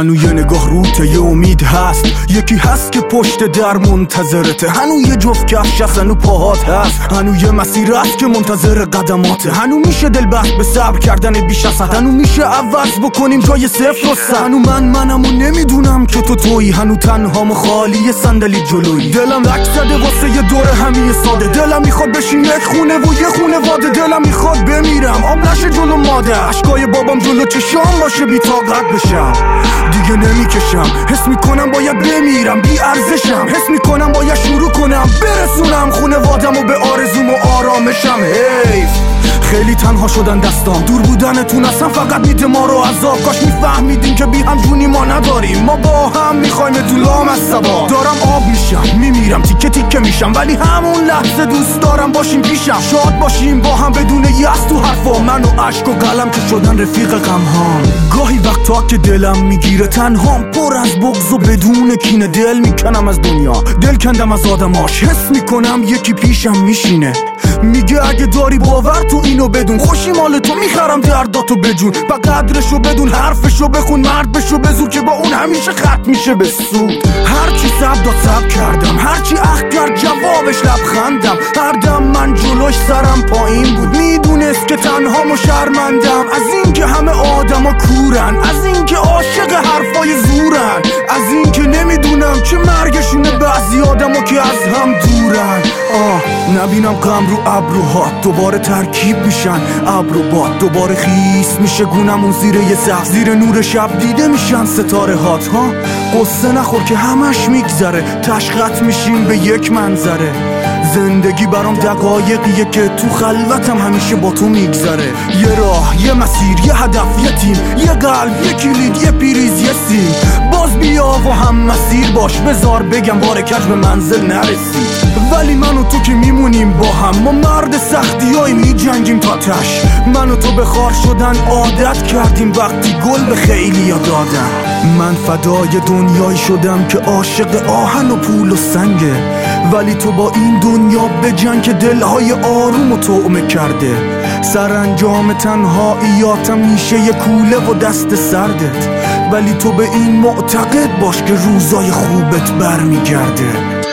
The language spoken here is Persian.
هنو یه نگاه روته، یه امید هست، یکی هست که پشت در منتظرته. هنو یه جفت کفش هست، هنو پاهات هست، هنو یه مسیر هست که منتظر قدماته. هنو میشه دل بست به صبر کردن بیش از حد، هنو میشه عوض بکنیم جای صفر و صد. هنو منم و نمیدونم که تو تویی، هنو تنهام و خالی یه صندلی جلویی. دلم رک زده واسه یه دور همیه ساده، دلم میخواد بشین یک خونه و یه خونواده. دلم میخواد بمیرم آب نشه جلو مادر، اشکای بابام جلو چشام باشه بی طاقت بشم. دیگه نمیکشم، حس میکنم باید بمیرم، بی ارزشم، حس میکنم باید شروع کنم برسونم خونوادم و به آرزوم و آرامشم. حیف خیلی تنها شدن دستام، دور بودنتون اصلا فقط میده ما رو عذاب. کاش میفهمیدین که بی هم جونی ما نداریم، ما با هم میخوایم تو لام از سبا. دارم آب میشم، میمیرم، تیکه تیکه میشم، ولی همون لحظه دوست دارم باشیم پیشم. شاد باشیم با هم بدون یأس تو حرفا، من و عشق و قلم که شدن رفیق غمهام. گاهی وقتا که دلم میگیره تنهام، پر از بغض و بدون کینه دل میکنم از دنیا، دل کندم از آدماش. حس میکنم یکی پیشم میشینه میگه اگه داری باور تو اینو بدون، خوشی مال تو، میخرم درداتو بجون. با قدرشو بدون، حرفشو بخون، مرد بشو بزور که با اون همیشه ختم میشه به سود. هرچی سب داد سب کردم، هرچی اخ کرد جوابش لبخندم. هر دم من جلوش سرم پایین بود، میدونست که تنها و شرمندم. از این که همه آدما کورن، از این که عاشق حرفای زورن، از این که نمیدونم چه مرگشونه بعضی آدما که از هم دورن. نبینم غم رو ابروهات دوباره ترکیب میشن، ابر و باد دوباره خیس میشه گونمون زیر یه سقف، زیر نور شب دیده میشن ستاره هات. قصه نخور که همش میگذره، تشخط میشیم به یک منظره. زندگی برام دقایقیه که تو خلوتم همیشه با تو میگذره. یه راه، یه مسیر، یه هدف، یه تیم، یه قلب، یه کلید، یه پیریز، یه سیم. باز بیا و هم مسیر باش، بذار بگم بار کج به منزل نرسی. ولی من و تو که میمونیم با هم، ما مرد سختی های میجنگیم تا تش. من و تو به خار شدن عادت کردیم، وقتی گل به خیلی ها دادم. من فدای دنیایی شدم که عاشق آهن و پول و سنگه، ولی تو با این دنیا بجنگ که دلهای آروم و طعمه کرده. سرانجام تنهاییاتم میشه یه کوله و دست سردت، ولی تو به این معتقد باش که روزای خوبت برمیگرده.